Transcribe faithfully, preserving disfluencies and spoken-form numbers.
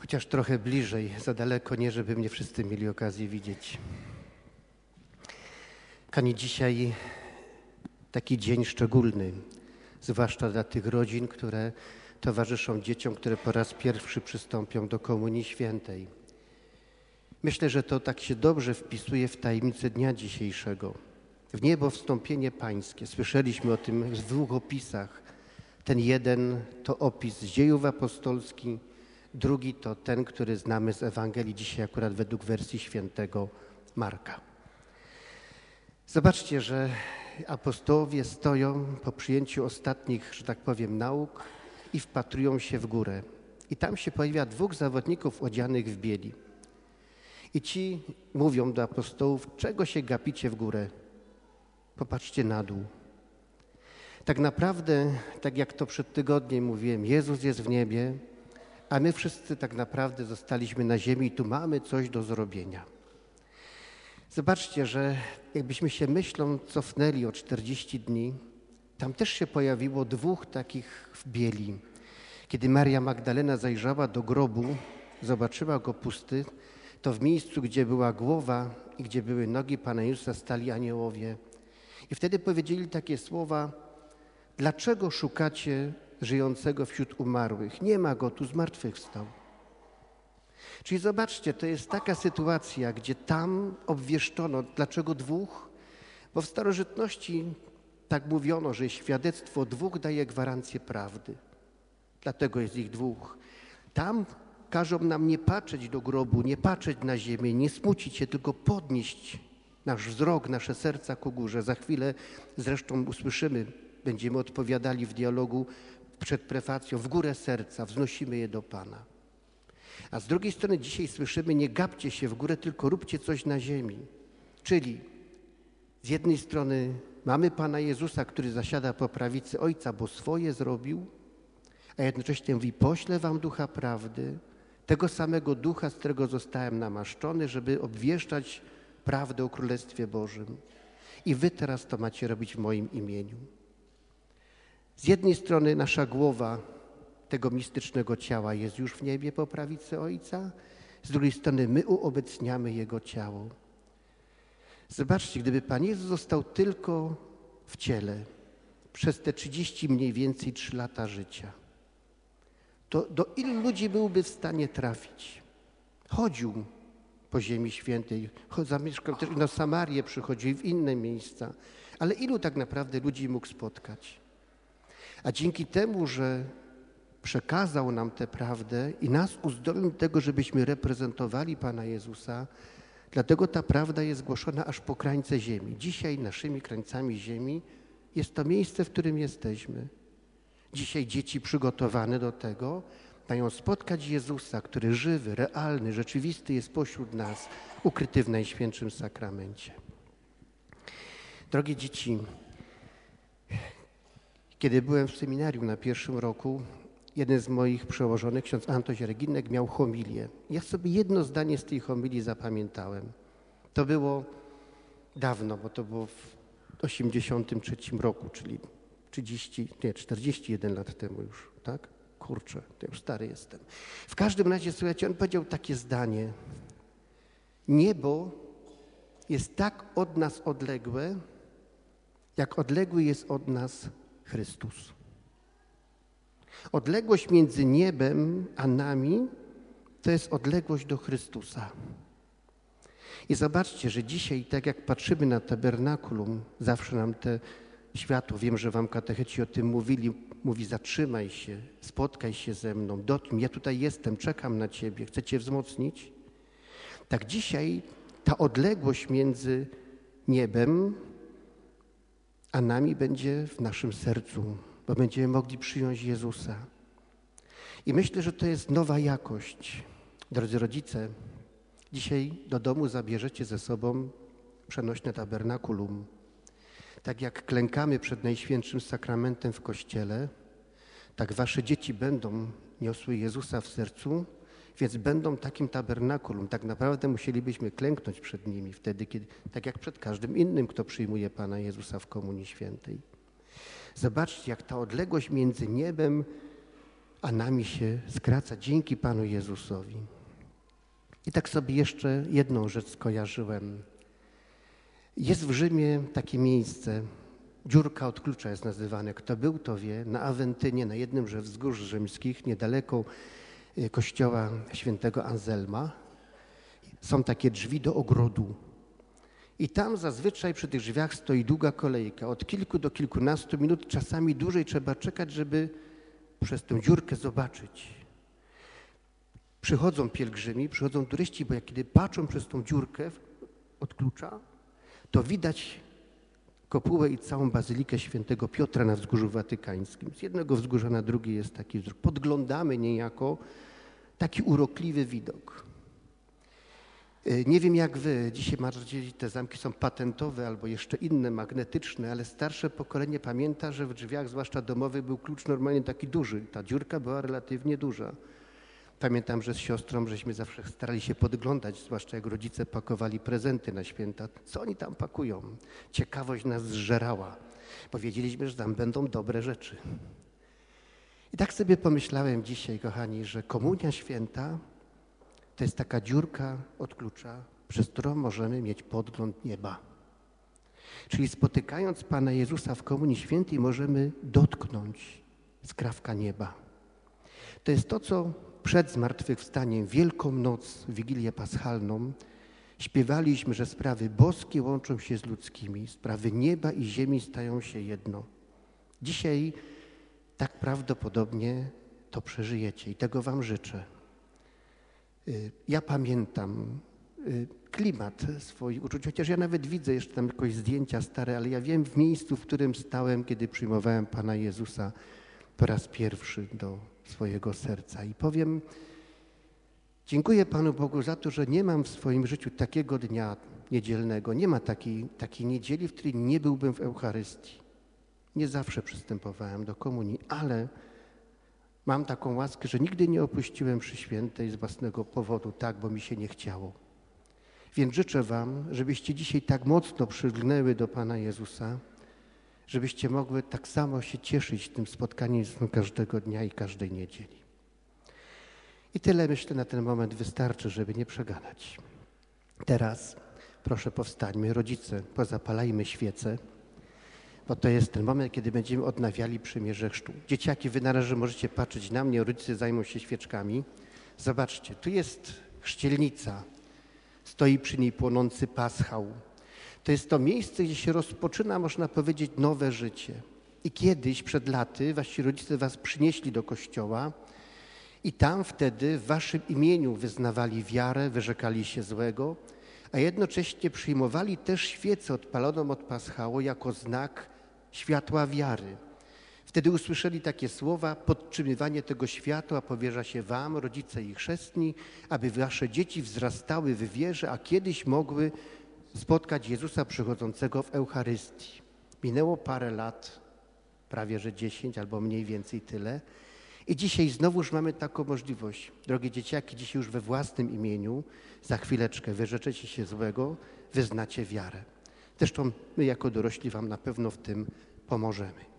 Chociaż trochę bliżej, za daleko nie, żeby mnie wszyscy mieli okazję widzieć. Kochani, dzisiaj taki dzień szczególny, zwłaszcza dla tych rodzin, które towarzyszą dzieciom, które po raz pierwszy przystąpią do Komunii Świętej. Myślę, że to tak się dobrze wpisuje w tajemnicę dnia dzisiejszego. W niebo wstąpienie pańskie. Słyszeliśmy o tym w dwóch opisach. Ten jeden to opis z Dziejów Apostolskich, drugi to ten, który znamy z Ewangelii, dzisiaj akurat według wersji świętego Marka. Zobaczcie, że apostołowie stoją po przyjęciu ostatnich, że tak powiem, nauk i wpatrują się w górę. I tam się pojawia dwóch zawodników odzianych w bieli. I ci mówią do apostołów, czego się gapicie w górę? Popatrzcie na dół. Tak naprawdę, tak jak to przed tygodniem mówiłem, Jezus jest w niebie, a my wszyscy tak naprawdę zostaliśmy na ziemi i tu mamy coś do zrobienia. Zobaczcie, że jakbyśmy się myślą cofnęli o czterdzieści dni, tam też się pojawiło dwóch takich w bieli. Kiedy Maria Magdalena zajrzała do grobu, zobaczyła go pusty, to w miejscu, gdzie była głowa i gdzie były nogi Pana Jezusa, stali aniołowie. I wtedy powiedzieli takie słowa: dlaczego szukacie żyjącego wśród umarłych? Nie ma go, tu zmartwychwstał. Czyli zobaczcie, to jest taka sytuacja, gdzie tam obwieszczono. Dlaczego dwóch? Bo w starożytności tak mówiono, że świadectwo dwóch daje gwarancję prawdy. Dlatego jest ich dwóch. Tam każą nam nie patrzeć do grobu, nie patrzeć na ziemię, nie smucić się, tylko podnieść nasz wzrok, nasze serca ku górze. Za chwilę zresztą usłyszymy, będziemy odpowiadali w dialogu przed prefacją, w górę serca, wznosimy je do Pana. A z drugiej strony dzisiaj słyszymy, nie gapcie się w górę, tylko róbcie coś na ziemi. Czyli z jednej strony mamy Pana Jezusa, który zasiada po prawicy Ojca, bo swoje zrobił, a jednocześnie mówi, poślę wam Ducha Prawdy, tego samego Ducha, z którego zostałem namaszczony, żeby obwieszczać prawdę o Królestwie Bożym. I wy teraz to macie robić w moim imieniu. Z jednej strony nasza głowa tego mistycznego ciała jest już w niebie po prawicy Ojca, z drugiej strony my uobecniamy Jego ciało. Zobaczcie, gdyby Pan Jezus został tylko w ciele przez te trzydzieści mniej więcej trzy lata życia, to do ilu ludzi byłby w stanie trafić? Chodził po Ziemi Świętej, zamieszkał też i na Samarię przychodził i w inne miejsca, ale ilu tak naprawdę ludzi mógł spotkać? A dzięki temu, że przekazał nam tę prawdę i nas uzdolnił do tego, żebyśmy reprezentowali Pana Jezusa, dlatego ta prawda jest głoszona aż po krańce ziemi. Dzisiaj naszymi krańcami ziemi jest to miejsce, w którym jesteśmy. Dzisiaj dzieci przygotowane do tego mają spotkać Jezusa, który żywy, realny, rzeczywisty jest pośród nas, ukryty w Najświętszym Sakramencie. Drogie dzieci, kiedy byłem w seminarium na pierwszym roku, jeden z moich przełożonych, ksiądz Antoś Reginek, miał homilię. Ja sobie jedno zdanie z tej homilii zapamiętałem. To było dawno, bo to było w osiemdziesiątym trzecim roku, czyli trzydzieści, nie, czterdzieści jeden lat temu już, tak? Kurczę, to już stary jestem. W każdym razie, słuchajcie, on powiedział takie zdanie. Niebo jest tak od nas odległe, jak odległy jest od nas Chrystus. Odległość między niebem a nami to jest odległość do Chrystusa. I zobaczcie, że dzisiaj, tak jak patrzymy na tabernakulum, zawsze nam te światło, wiem, że wam katecheci o tym mówili, mówi zatrzymaj się, spotkaj się ze mną, dotknij, ja tutaj jestem, czekam na ciebie, chcę cię wzmocnić. Tak dzisiaj ta odległość między niebem a nami będzie w naszym sercu, bo będziemy mogli przyjąć Jezusa. I myślę, że to jest nowa jakość. Drodzy rodzice, dzisiaj do domu zabierzecie ze sobą przenośne tabernakulum. Tak jak klękamy przed Najświętszym Sakramentem w Kościele, tak wasze dzieci będą niosły Jezusa w sercu, więc będą takim tabernakulum. Tak naprawdę musielibyśmy klęknąć przed nimi wtedy, kiedy, tak jak przed każdym innym, kto przyjmuje Pana Jezusa w Komunii Świętej. Zobaczcie, jak ta odległość między niebem a nami się skraca dzięki Panu Jezusowi. I tak sobie jeszcze jedną rzecz skojarzyłem. Jest w Rzymie takie miejsce, dziurka od klucza jest nazywane. Kto był, to wie, na Awentynie, na jednym ze wzgórz rzymskich, niedaleko kościoła świętego Anselma, są takie drzwi do ogrodu. I tam zazwyczaj przy tych drzwiach stoi długa kolejka. Od kilku do kilkunastu minut, czasami dłużej trzeba czekać, żeby przez tę dziurkę zobaczyć. Przychodzą pielgrzymi, przychodzą turyści, bo jak kiedy patrzą przez tą dziurkę od klucza, to widać kopułę i całą bazylikę świętego Piotra na Wzgórzu Watykańskim. Z jednego wzgórza na drugie jest taki wzór. Podglądamy niejako taki urokliwy widok. Nie wiem jak wy, dzisiaj bardziej te zamki są patentowe albo jeszcze inne, magnetyczne, ale starsze pokolenie pamięta, że w drzwiach, zwłaszcza domowych, był klucz normalnie taki duży. Ta dziurka była relatywnie duża. Pamiętam, że z siostrą żeśmy zawsze starali się podglądać, zwłaszcza jak rodzice pakowali prezenty na święta. Co oni tam pakują? Ciekawość nas zżerała, bo wiedzieliśmy, że tam będą dobre rzeczy. I tak sobie pomyślałem dzisiaj, kochani, że Komunia Święta to jest taka dziurka od klucza, przez którą możemy mieć podgląd nieba. Czyli spotykając Pana Jezusa w Komunii Świętej możemy dotknąć skrawka nieba. To jest to, co przed zmartwychwstaniem, Wielką Noc, Wigilię Paschalną, śpiewaliśmy, że sprawy boskie łączą się z ludzkimi, sprawy nieba i ziemi stają się jedno. Dzisiaj tak prawdopodobnie to przeżyjecie i tego wam życzę. Ja pamiętam klimat swoich uczuć, chociaż ja nawet widzę jeszcze tam jakieś zdjęcia stare, ale ja wiem w miejscu, w którym stałem, kiedy przyjmowałem Pana Jezusa po raz pierwszy do swojego serca. I powiem, dziękuję Panu Bogu za to, że nie mam w swoim życiu takiego dnia niedzielnego, nie ma takiej, takiej niedzieli, w której nie byłbym w Eucharystii. Nie zawsze przystępowałem do komunii, ale mam taką łaskę, że nigdy nie opuściłem mszy świętej z własnego powodu, tak, bo mi się nie chciało. Więc życzę wam, żebyście dzisiaj tak mocno przygnęły do Pana Jezusa, żebyście mogły tak samo się cieszyć tym spotkaniem każdego dnia i każdej niedzieli. I tyle, myślę, na ten moment wystarczy, żeby nie przegadać. Teraz proszę powstańmy, rodzice, pozapalajmy świece, bo to jest ten moment, kiedy będziemy odnawiali przymierze chrztu. Dzieciaki, wy na razie możecie patrzeć na mnie, rodzice zajmą się świeczkami. Zobaczcie, tu jest chrzcielnica, stoi przy niej płonący paschał. To jest to miejsce, gdzie się rozpoczyna, można powiedzieć, nowe życie. I kiedyś, przed laty, wasi rodzice was przynieśli do kościoła i tam wtedy w waszym imieniu wyznawali wiarę, wyrzekali się złego, a jednocześnie przyjmowali też świecę odpaloną od paschału jako znak światła wiary. Wtedy usłyszeli takie słowa: podtrzymywanie tego światła powierza się wam, rodzice i chrzestni, aby wasze dzieci wzrastały w wierze, a kiedyś mogły spotkać Jezusa przychodzącego w Eucharystii. Minęło parę lat, prawie że dziesięć albo mniej więcej tyle. I dzisiaj znowuż mamy taką możliwość. Drogie dzieciaki, dzisiaj już we własnym imieniu, za chwileczkę wyrzeczecie się złego, wyznacie wiarę. Zresztą my jako dorośli wam na pewno w tym pomożemy.